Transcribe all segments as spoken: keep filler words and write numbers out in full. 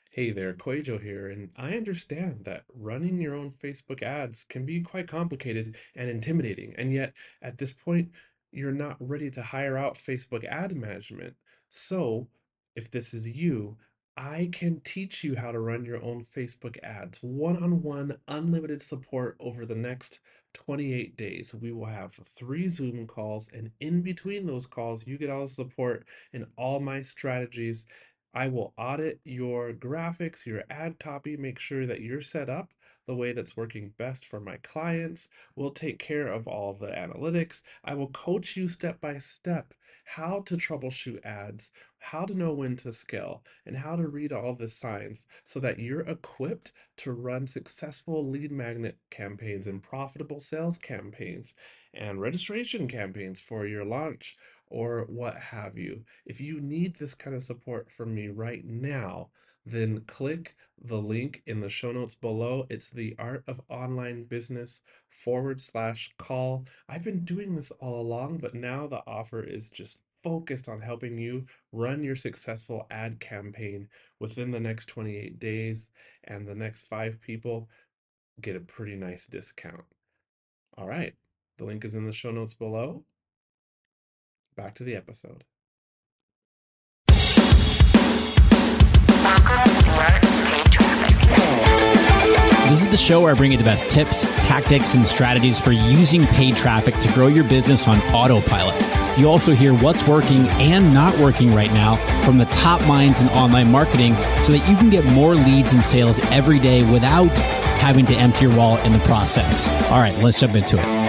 Hey there, Quajo here, and I understand that running your own Facebook ads can be quite complicated and intimidating, and yet at this point, you're not ready to hire out Facebook ad management. So, if this is you, I can teach you how to run your own Facebook ads, one-on-one, unlimited support over the next twenty-eight days. We will have three Zoom calls, and in between those calls, you get all the support and all my strategies. I will audit your graphics, your ad copy, make sure that you're set up the way that's working best for my clients. We'll take care of all the analytics. I will coach you step by step how to troubleshoot ads, how to know when to scale, and how to read all the signs so that you're equipped to run successful lead magnet campaigns and profitable sales campaigns and registration campaigns for your launch or what have you. If you need this kind of support from me right now, then click the link in the show notes below. It's the Art of Online Business forward slash call. I've been doing this all along, but now the offer is just focused on helping you run your successful ad campaign within the next twenty-eight days, and the next five people get a pretty nice discount. All right, the link is in the show notes below. Back to the episode. This is the show where I bring you the best tips, tactics, and strategies for using paid traffic to grow your business on autopilot. You also hear what's working and not working right now from the top minds in online marketing so that you can get more leads and sales every day without having to empty your wallet in the process. All right, let's jump into it.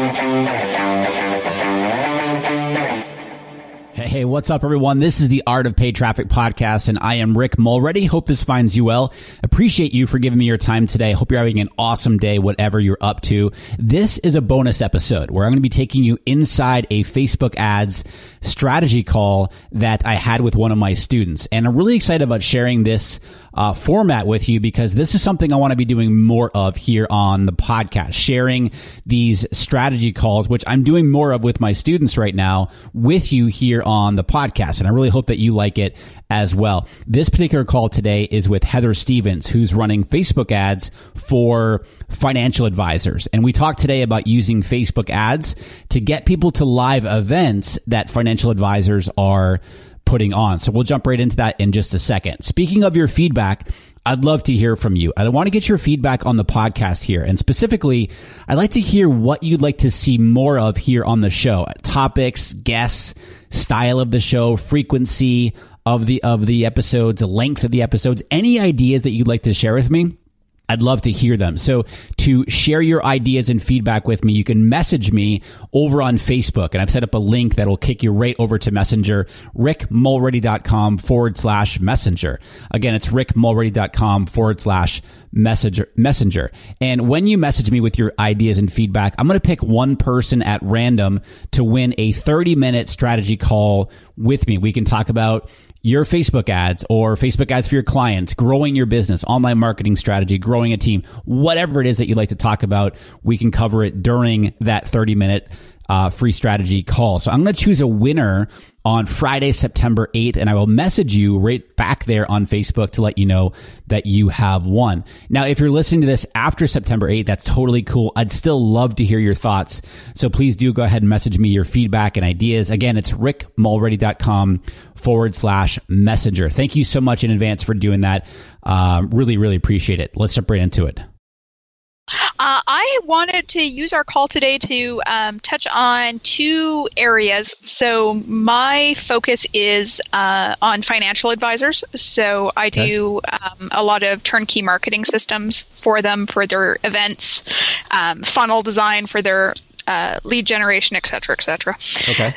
Hey, what's up, everyone? This is the Art of Paid Traffic podcast, and I am Rick Mulready. Hope this finds you well. Appreciate you for giving me your time today. Hope you're having an awesome day, whatever you're up to. This is a bonus episode where I'm going to be taking you inside a Facebook ads strategy call that I had with one of my students. And I'm really excited about sharing this uh, format with you because this is something I want to be doing more of here on the podcast, sharing these strategy calls, which I'm doing more of with my students right now with you here on the podcast. And I really hope that you like it as well. This particular call today is with Heather Stevens, who's running Facebook ads for financial advisors. And we talked today about using Facebook ads to get people to live events that financial advisors are putting on. So we'll jump right into that in just a second. Speaking of your feedback, I'd love to hear from you. I want to get your feedback on the podcast here. And specifically, I'd like to hear what you'd like to see more of here on the show. Topics, guests, style of the show, frequency of the of the episodes, length of the episodes, any ideas that you'd like to share with me. I'd love to hear them. So to share your ideas and feedback with me, you can message me over on Facebook. And I've set up a link that will kick you right over to Messenger, rickmulready.com forward slash messenger. Again, it's rickmulready.com forward slash messenger. messenger. And when you message me with your ideas and feedback, I'm going to pick one person at random to win a thirty minute strategy call with me. We can talk about your Facebook ads or Facebook ads for your clients, growing your business, online marketing strategy, growing a team, whatever it is that you'd like to talk about, we can cover it during that thirty minute uh, free strategy call. So I'm going to choose a winner on Friday, September eighth, and I will message you right back there on Facebook to let you know that you have won. Now, if you're listening to this after September eighth, that's totally cool. I'd still love to hear your thoughts. So please do go ahead and message me your feedback and ideas. Again, it's rickmulready.com forward slash messenger. Thank you so much in advance for doing that. Um, really, really appreciate it. Let's jump right into it. Uh, I wanted to use our call today to um, touch on two areas. So my focus is uh, on financial advisors. So I Okay. do um, a lot of turnkey marketing systems for them, for their events, um, funnel design for their uh, lead generation, et cetera, et cetera. Okay.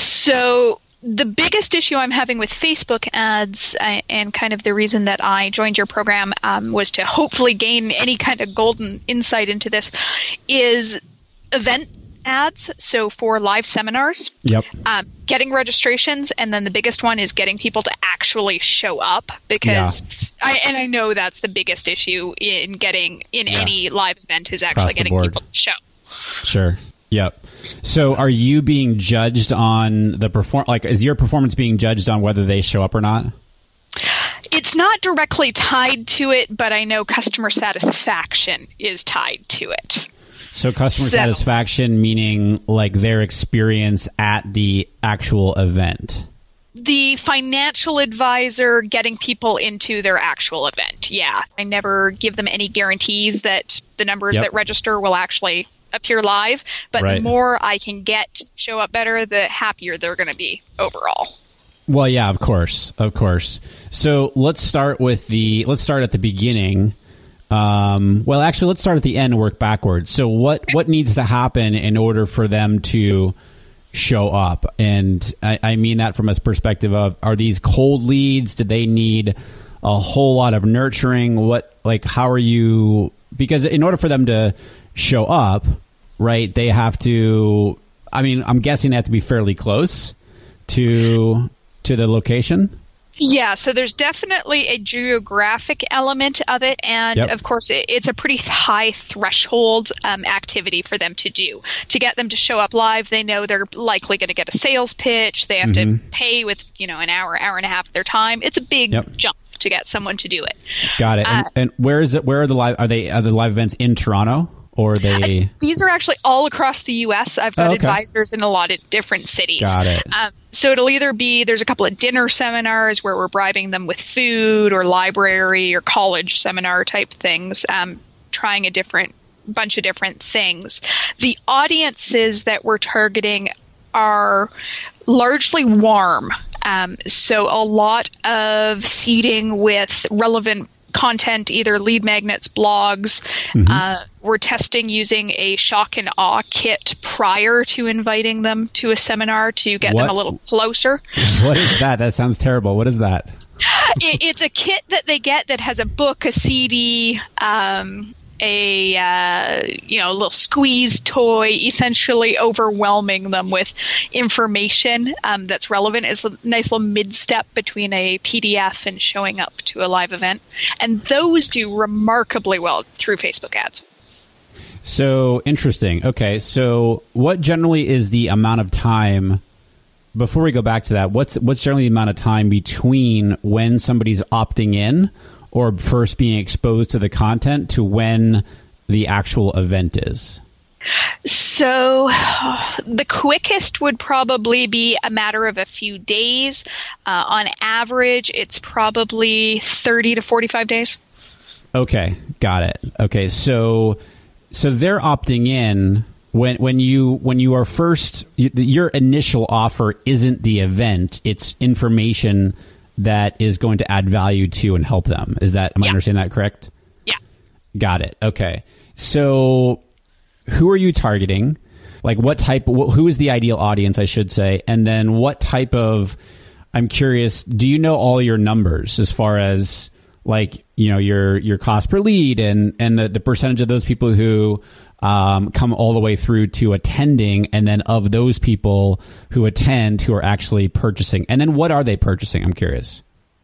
So the biggest issue I'm having with Facebook ads, uh, and kind of the reason that I joined your program um, was to hopefully gain any kind of golden insight into this, is event ads. So for live seminars, Yep. um, getting registrations, and then the biggest one is getting people to actually show up, because I, and I know that's the biggest issue in getting in Yeah. any live event is actually Across the getting board. people to show. Sure. Yep. So are you being judged on the perform? Like, is your performance being judged on whether they show up or not? It's not directly tied to it, but I know customer satisfaction is tied to it. So customer So- satisfaction, meaning like their experience at the actual event. The financial advisor getting people into their actual event. Yeah. I never give them any guarantees that the numbers Yep. that register will actually appear live, but Right. the more I can get to show up better, the happier they're going to be overall. Well, yeah, of course, of course. So let's start with the let's start at the beginning. Um, well, actually, let's start at the end and work backwards. So what what needs to happen in order for them to show up? And I, I mean that from a perspective of, are these cold leads? Do they need a whole lot of nurturing? What, like, how are you? Because in order for them to show up, right, they have to. I mean, I'm guessing they have to be fairly close to to the location. Yeah, so there's definitely a geographic element of it, and Yep. of course, it, it's a pretty high threshold um, activity for them to do. To get them to show up live, they know they're likely going to get a sales pitch. They have Mm-hmm. to pay with, you know, an hour, hour and a half of their time. It's a big Yep. jump to get someone to do it. Got it. Uh, and, and where is it? Where are the live? Are they are the live events in Toronto, or are they? These are actually all across the U S. I've got Oh, okay. advisors in a lot of different cities. Got it. Um, so it'll either be, there's a couple of dinner seminars where we're bribing them with food, or library or college seminar type things, um, trying a different bunch of different things. The audiences that we're targeting are largely warm. Um, so a lot of seeding with relevant content, either lead magnets, blogs. Mm-hmm. Uh, we're testing using a shock and awe kit prior to inviting them to a seminar to get What? them a little closer. What is that? That sounds terrible. What is that? it, it's a kit that they get that has a book, a C D, um, a uh, you know, a little squeeze toy, essentially overwhelming them with information um, that's relevant. It's a nice little mid-step between a P D F and showing up to a live event. And those do remarkably well through Facebook ads. So interesting. Okay, so what generally is the amount of time? Before we go back to that, what's what's generally the amount of time between when somebody's opting in or first being exposed to the content to when the actual event is? So the quickest would probably be a matter of a few days. Uh, on average, it's probably thirty to forty-five days. Okay, got it. Okay, so so they're opting in when when you when you are first you, your initial offer isn't the event, it's information that is going to add value to and help them. Is that, am Yeah. I understanding that correct? Yeah. Got it. Okay. So who are you targeting? Like what type, wh- who is the ideal audience, I should say? And then what type of, I'm curious, do you know all your numbers as far as like, you know, your, your cost per lead and, and the, the percentage of those people who um, come all the way through to attending, and then of those people who attend who are actually purchasing? And then what are they purchasing? I'm curious.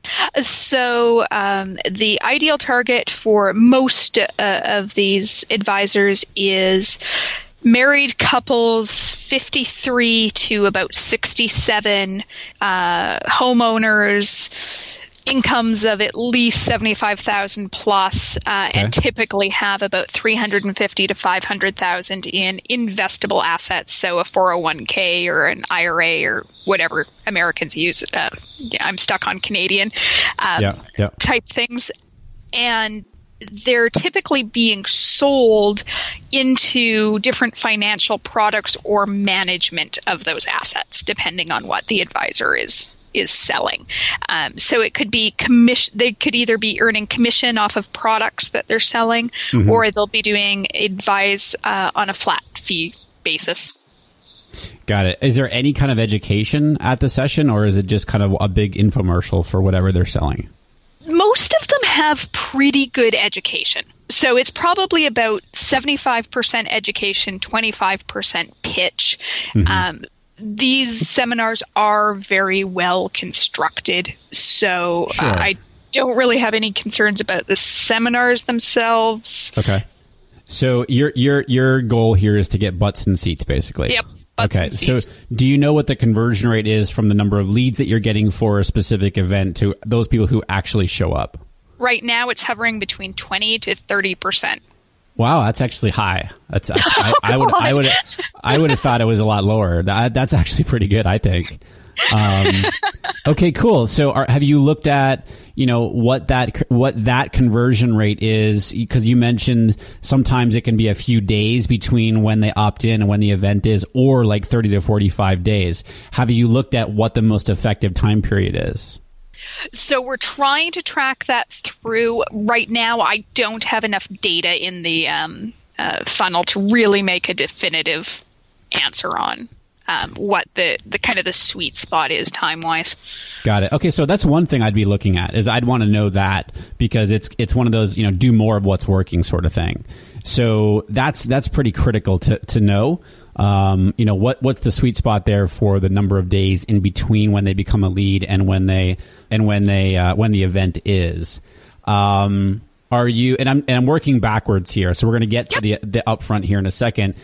So um, the ideal target for most uh, of these advisors is married couples fifty-three to about sixty-seven, uh, homeowners, incomes of at least seventy-five thousand plus, uh, Okay. and typically have about three hundred fifty to five hundred thousand in investable assets. So a four oh one k or an I R A or whatever Americans use. Uh, yeah, I'm stuck on Canadian um, Yeah, yeah. type things. And they're typically being sold into different financial products or management of those assets, depending on what the advisor is is selling. Um, so it could be commission. They could either be earning commission off of products that they're selling, Mm-hmm. or they'll be doing advise uh, on a flat fee basis. Got it. Is there any kind of education at the session, or is it just kind of a big infomercial for whatever they're selling? Most of them have pretty good education. So it's probably about seventy-five percent education, twenty-five percent pitch. Mm-hmm. Um, these seminars are very well constructed. So Sure. uh, I don't really have any concerns about the seminars themselves. Okay. So your your your goal here is to get butts in seats, basically. Yep. Okay, so do you know what the conversion rate is from the number of leads that you're getting for a specific event to those people who actually show up? Right now, it's hovering between twenty to thirty percent. Wow, that's actually high. That's I, I, I would I would I would have thought it was a lot lower. That, that's actually pretty good, I think. Um, okay, cool. So, are, have you looked at you know what that what that conversion rate is? Because you mentioned sometimes it can be a few days between when they opt in and when the event is, or like thirty to forty-five days. Have you looked at what the most effective time period is? So we're trying to track that through. Right now, I don't have enough data in the um, uh, funnel to really make a definitive answer on um, what the, the kind of the sweet spot is time-wise. Got it. Okay, so that's one thing I'd be looking at is I'd want to know that because it's it's one of those, you know, do more of what's working sort of thing. So that's that's pretty critical to to know. Um, you know, what what's the sweet spot there for the number of days in between when they become a lead and when they and when they uh, when the event is. Um, are you and I'm and I'm working backwards here, so we're going to get to the the upfront here in a second.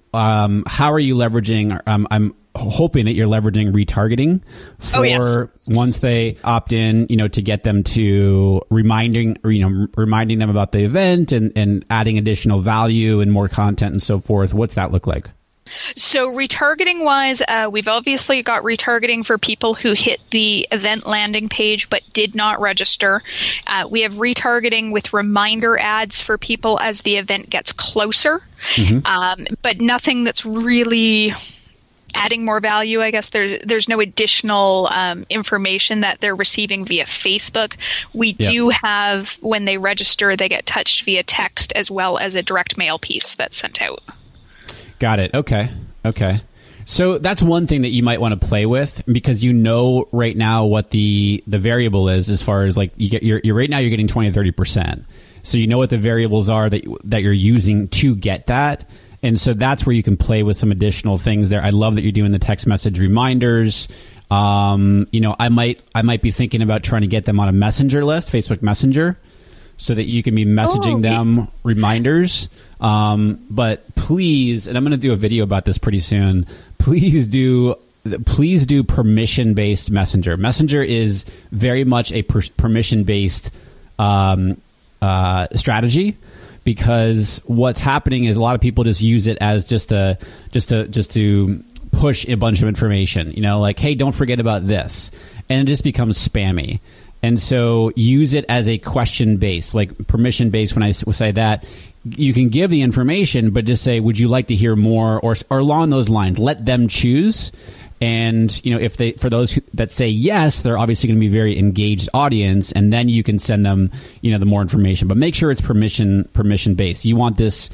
Um, how are you leveraging? Um, I'm hoping that you're leveraging retargeting for oh, yes. once they opt in, you know, to get them to reminding, or, you know, reminding them about the event and, and adding additional value and more content and so forth. What's that look like? So retargeting wise, uh, we've obviously got retargeting for people who hit the event landing page but did not register. Uh, we have retargeting with reminder ads for people as the event gets closer, mm-hmm. um, but nothing that's really adding more value. I guess there, there's no additional um, information that they're receiving via Facebook. We yeah. do have, when they register, they get touched via text as well as a direct mail piece that's sent out. Got it. Okay. Okay. So that's one thing that you might want to play with because you know right now what the the variable is as far as like you get you're, you're right now you're getting twenty to thirty percent. So you know what the variables are that that you're using to get that. And so that's where you can play with some additional things there. I love that you're doing the text message reminders. Um, you know, I might I might be thinking about trying to get them on a messenger list, Facebook Messenger, so that you can be messaging oh, them yeah. reminders. Um, but please, and I'm going to do a video about this pretty soon. Please do, please do permission-based Messenger. Messenger is very much a per- permission-based um, uh, strategy because what's happening is a lot of people just use it as just a just a just to push a bunch of information. You know, like, hey, don't forget about this, and it just becomes spammy. And so use it as a question based, like permission based. When I say that, you can give the information, but just say, would you like to hear more, or, or along those lines, let them choose. And, you know, if they, for those who, that say yes, they're obviously going to be a very engaged audience. And then you can send them, you know, the more information, but make sure it's permission, permission based. You want this,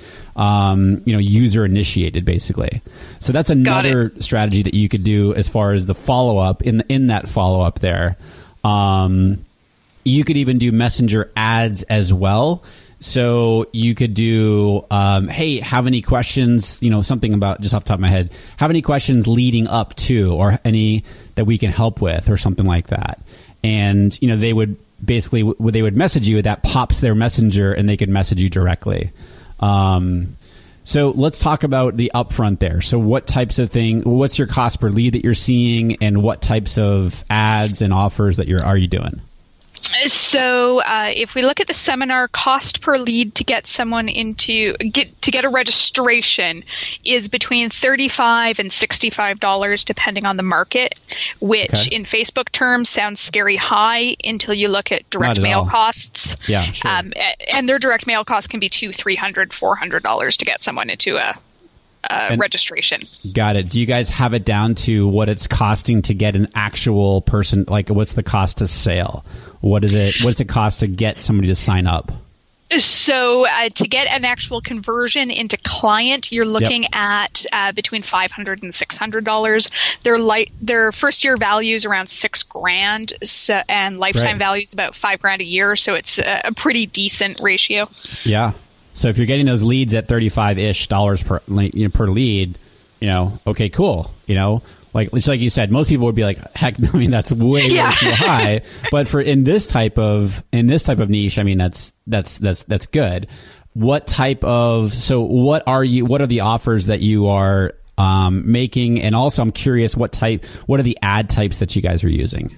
um, you know, user initiated basically. So that's another strategy that you could do as far as the follow up in, in that follow up there. Um, you could even do messenger ads as well. So you could do, um, hey, have any questions, you know, something about just off the top of my head, have any questions leading up to, or any that we can help with or something like that. And, you know, they would basically, w- they would message you, that pops their messenger and they could message you directly. Um, So let's talk about the upfront there. So what types of thing, what's your cost per lead that you're seeing, and what types of ads and offers that you're are you doing? So uh, if we look at the seminar, cost per lead to get someone into get to get a registration is between thirty-five dollars and sixty-five dollars depending on the market, which okay. in Facebook terms sounds scary high until you look at direct at mail all. costs. Yeah, sure. Um, and their direct mail costs can be two, three hundred, four hundred dollars to get someone into a. Uh, registration. Got it. Do you guys have it down to what it's costing to get an actual person? Like, what's the cost to sale? What is it? What's it cost to get somebody to sign up? So uh, to get an actual conversion into client, you're looking yep. at uh, between five hundred and six hundred dollars. Their light, their first year value is around six grand, so, and lifetime right. value is about five grand a year. So it's a, a pretty decent ratio. Yeah. So if you're getting those leads at thirty-five-ish dollars per you know, per lead, you know, okay, cool. You know, like just like you said, most people would be like, heck, I mean, that's way, yeah. way too high. But for in this type of in this type of niche, I mean, that's that's that's that's good. What type of so what are you? What are the offers that you are um, making? And also, I'm curious, what type, what are the ad types that you guys are using?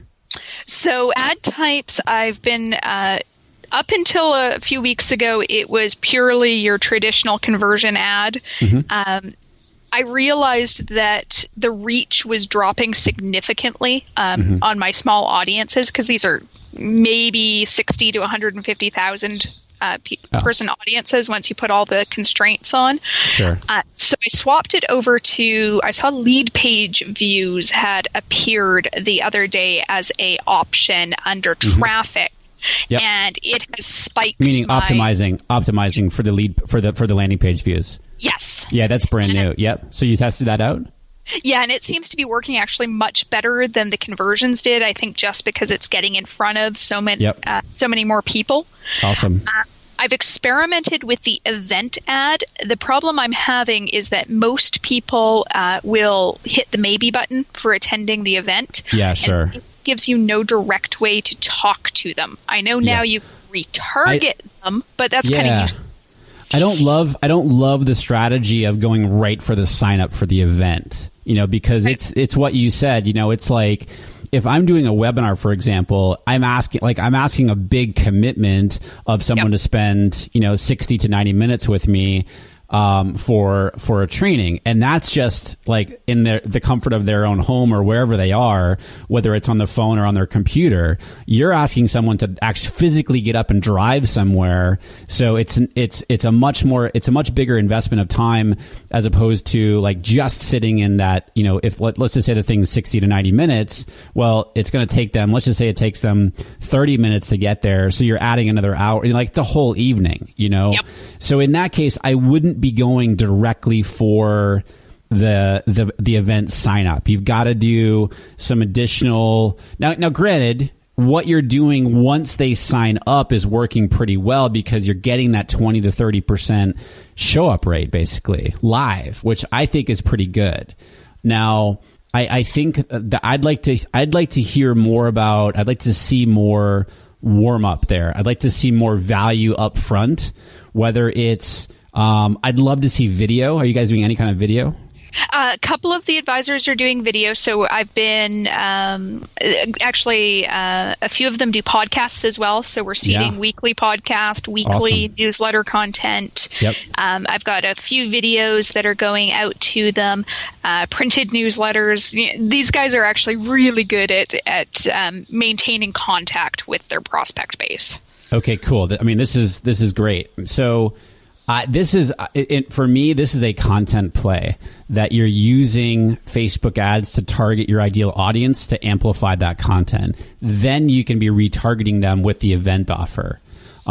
So ad types, I've been, uh, up until a few weeks ago, it was purely your traditional conversion ad. Mm-hmm. Um, I realized that the reach was dropping significantly um, mm-hmm. on my small audiences, because these are maybe sixty to one hundred fifty thousand uh, pe- oh. person audiences once you put all the constraints on. Sure. Uh, so I swapped it over to, I saw lead page views had appeared the other day as a option under mm-hmm. traffic. Yep. And it has spiked. Meaning my, optimizing, optimizing for the lead for the for the landing page views. Yes. Yeah, that's brand new. Yep. So you tested that out? Yeah, and it seems to be working actually much better than the conversions did. I think just because it's getting in front of so many, yep. uh, so many more people. Awesome. Uh, I've experimented with the event ad. The problem I'm having is that most people uh, will hit the maybe button for attending the event. Yeah, sure. And it gives you no direct way to talk to them. I know now yeah. you retarget I, them, but that's yeah. kind of useless. I don't love I don't love the strategy of going right for the sign up for the event, you know, because right. it's it's what you said, you know, it's like if I'm doing a webinar, for example, I'm asking like I'm asking a big commitment of someone yep. to spend, you know, sixty to ninety minutes with me um, for for a training. And that's just like in their, the comfort of their own home or wherever they are, whether it's on the phone or on their computer. You're asking someone to actually physically get up and drive somewhere. So it's it's it's a much more it's a much bigger investment of time as opposed to like just sitting in that, you know, if let, let's just say the thing's sixty to ninety minutes, well, it's going to take them, let's just say it takes them thirty minutes to get there. So you're adding another hour, like it's a whole evening, you know? Yep. So in that case, I wouldn't be going directly for the the the event sign up. You've got to do some additional now now granted, what you're doing once they sign up is working pretty well because you're getting that twenty to thirty percent show up rate basically live, which I think is pretty good. Now, I, I think that I'd like to I'd like to hear more about I'd like to see more warm up there. I'd like to see more value up front, whether it's Um, I'd love to see video. Are you guys doing any kind of video? Uh, a couple of the advisors are doing video. So I've been um, actually uh, a few of them do podcasts as well. So we're seeding yeah. weekly podcast, weekly awesome. newsletter content. Yep. Um, I've got a few videos that are going out to them, uh, printed newsletters. These guys are actually really good at at um, maintaining contact with their prospect base. Okay, cool. I mean, this is this is great. So. Uh, this is, it, it, for me, this is a content play that you're using Facebook ads to target your ideal audience to amplify that content. Then you can be retargeting them with the event offer.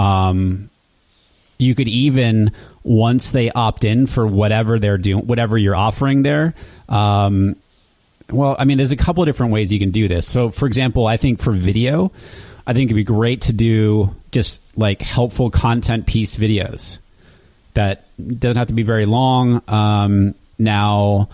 Um, you could even, once they opt in for whatever they're doing, whatever you're offering there, um, well, I mean, there's a couple of different ways you can do this. So, for example, I think for video, I think it'd be great to do just like helpful content piece videos. That doesn't have to be very long. Um, now,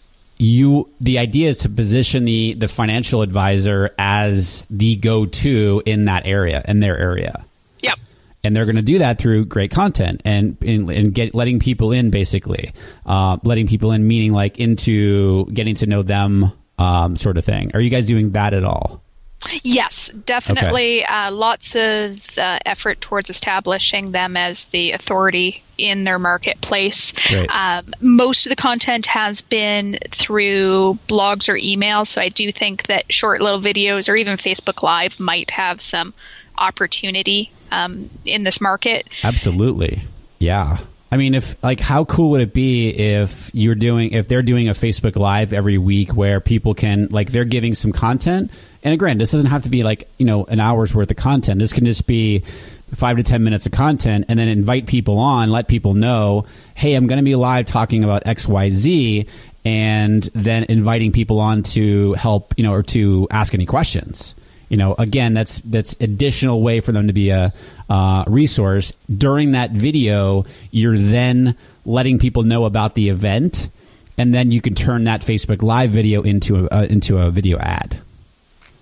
you the idea is to position the the financial advisor as the go-to in that area, in their area. Yep. And they're going to do that through great content and and, and get letting people in, basically, uh, letting people in, meaning like into getting to know them, um, sort of thing. Are you guys doing that at all? Yes, definitely. Okay. Uh, lots of uh, effort towards establishing them as the authority in their marketplace. Um, most of the content has been through blogs or emails, so I do think that short little videos or even Facebook Live might have some opportunity um, in this market. Absolutely. Yeah. I mean, if like, how cool would it be if you're doing, if they're doing a Facebook Live every week where people can, like, they're giving some content. And again, this doesn't have to be like, you know, an hour's worth of content. This can just be five to ten minutes of content, and then invite people on, let people know, hey, I'm going to be live talking about X, Y, Z, and then inviting people on to help, you know, or to ask any questions. You know, again, that's that's additional way for them to be a uh, resource. During that video, you're then letting people know about the event, and then you can turn that Facebook Live video into a uh, into a video ad.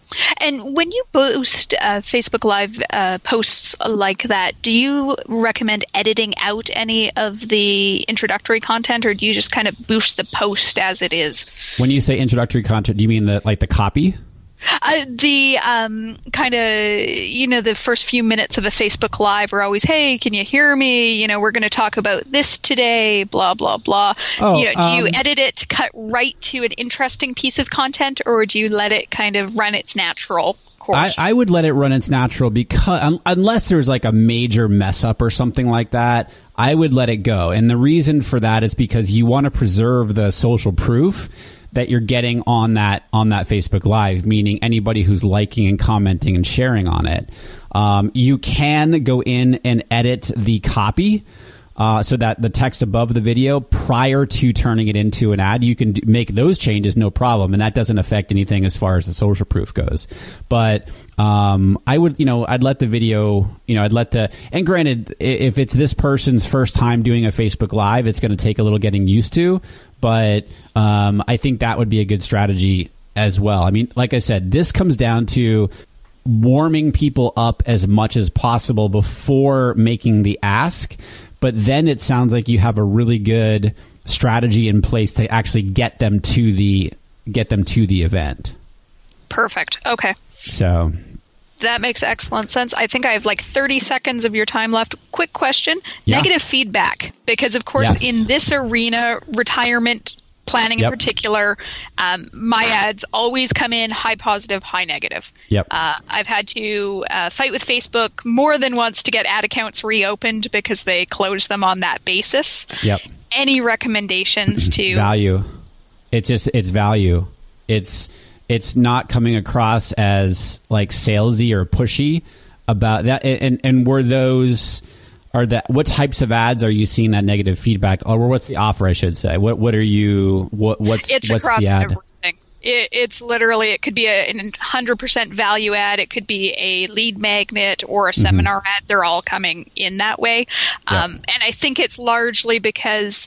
And when you post uh, Facebook Live uh, posts like that, do you recommend editing out any of the introductory content, or do you just kind of boost the post as it is? When you say introductory content, do you mean the like the copy? Uh, the um, kind of, you know, the first few minutes of a Facebook Live are always, hey, can you hear me? You know, we're going to talk about this today, blah, blah, blah. Oh, you know, do um, you edit it to cut right to an interesting piece of content, or do you let it kind of run its natural course? I, I would let it run its natural because um, unless there's like a major mess up or something like that, I would let it go. And the reason for that is because you want to preserve the social proof that you're getting on that on that Facebook Live, meaning anybody who's liking and commenting and sharing on it. Um, you can go in and edit the copy uh, so that the text above the video prior to turning it into an ad. You can do, make those changes, no problem, and that doesn't affect anything as far as the social proof goes. But um, I would, you know, I'd let the video, you know, I'd let the, and granted, if it's this person's first time doing a Facebook Live, it's going to take a little getting used to. But um, I think that would be a good strategy as well. I mean, like I said, this comes down to warming people up as much as possible before making the ask. But then it sounds like you have a really good strategy in place to actually get them to the get them to the event. Perfect. Okay. So that makes excellent sense. I think I have like thirty seconds of your time left. Quick question. Yeah. Negative feedback. Because, of course, yes. in this arena, retirement planning yep. in particular, um, my ads always come in high positive, high negative. Yep. Uh, I've had to uh, fight with Facebook more than once to get ad accounts reopened because they closed them on that basis. Yep. Any recommendations to... Value. It's just, it's value. It's... It's not coming across as like salesy or pushy about that. And and were those are that what types of ads are you seeing that negative feedback, or what's the offer? I should say. What what are you? What what's it's what's across the ad? Everything. It, it's literally it could be a one hundred percent value ad. It could be a lead magnet or a seminar mm-hmm. ad. They're all coming in that way. Yeah. Um, and I think it's largely because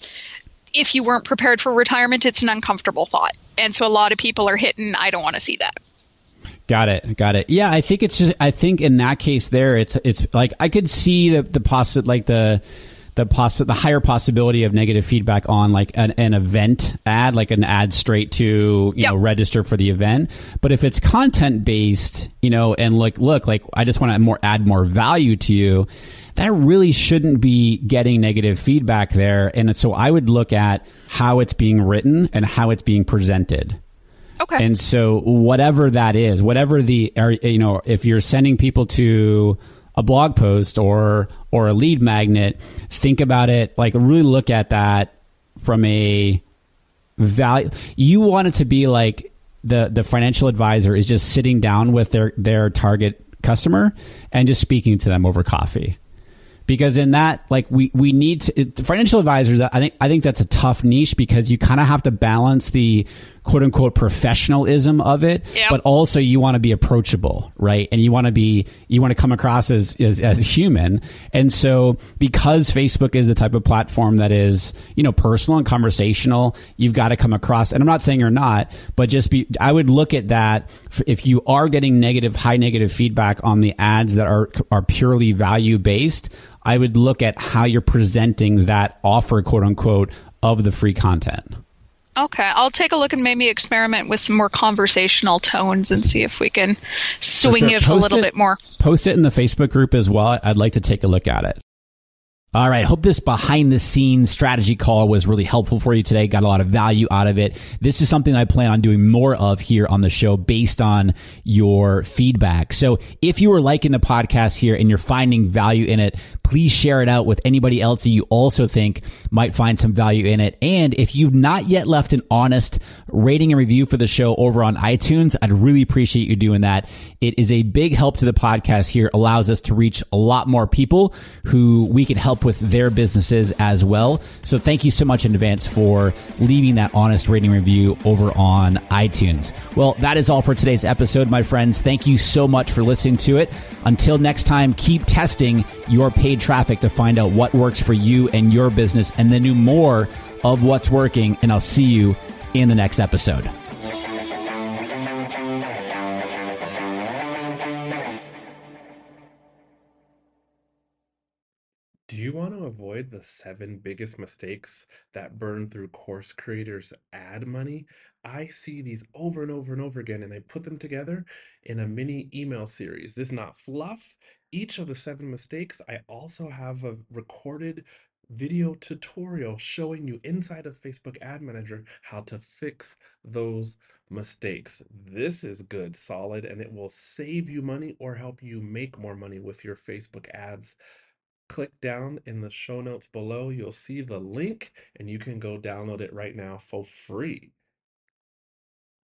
if you weren't prepared for retirement, it's an uncomfortable thought. And so a lot of people are hitting, I don't want to see that. Got it. Got it. Yeah, I think it's just, I think in that case there, it's, it's like, I could see the, the possi- like the, the possi- the higher possibility of negative feedback on like an, an event ad, like an ad straight to, you yep. know, register for the event. But if it's content based, you know, and look, look, like I just want to more add more value to you, that really shouldn't be getting negative feedback there. And so I would look at how it's being written and how it's being presented. Okay. And so whatever that is, whatever the, you know, if you're sending people to a blog post or or a lead magnet, think about it, like really look at that from a value. You want it to be like the, the financial advisor is just sitting down with their, their target customer and just speaking to them over coffee. Because in that, like we, we need to, it, financial advisors, I think, I think that's a tough niche because you kind of have to balance the quote unquote professionalism of it, yep. but also you want to be approachable, right? And you want to be, you want to come across as, as, as human. And so because Facebook is the type of platform that is, you know, personal and conversational, you've got to come across, and I'm not saying you're not, but just be, I would look at that. If you are getting negative, high negative feedback on the ads that are, are purely value based, I would look at how you're presenting that offer, quote unquote, of the free content. Okay, I'll take a look and maybe experiment with some more conversational tones and see if we can swing sure. it a little it, bit more. Post it in the Facebook group as well. I'd like to take a look at it. All right. Hope this behind the scenes strategy call was really helpful for you today. Got a lot of value out of it. This is something I plan on doing more of here on the show based on your feedback. So if you are liking the podcast here and you're finding value in it, please share it out with anybody else that you also think might find some value in it. And if you've not yet left an honest rating and review for the show over on iTunes, I'd really appreciate you doing that. It is a big help to the podcast here, allows us to reach a lot more people who we can help with their businesses as well. So thank you so much in advance for leaving that honest rating review over on iTunes. Well, that is all for today's episode, my friends. Thank you so much for listening to it. Until next time, keep testing your paid traffic to find out what works for you and your business, and then do more of what's working. And I'll see you in the next episode. Do you want to avoid the seven biggest mistakes that burn through course creators' ad money? I see these over and over and over again, and I put them together in a mini email series. This is not fluff. Each of the seven mistakes, I also have a recorded video tutorial showing you inside of Facebook Ad Manager how to fix those mistakes. This is good, solid, and it will save you money or help you make more money with your Facebook ads. Click down in the show notes below. You'll see the link and you can go download it right now for free.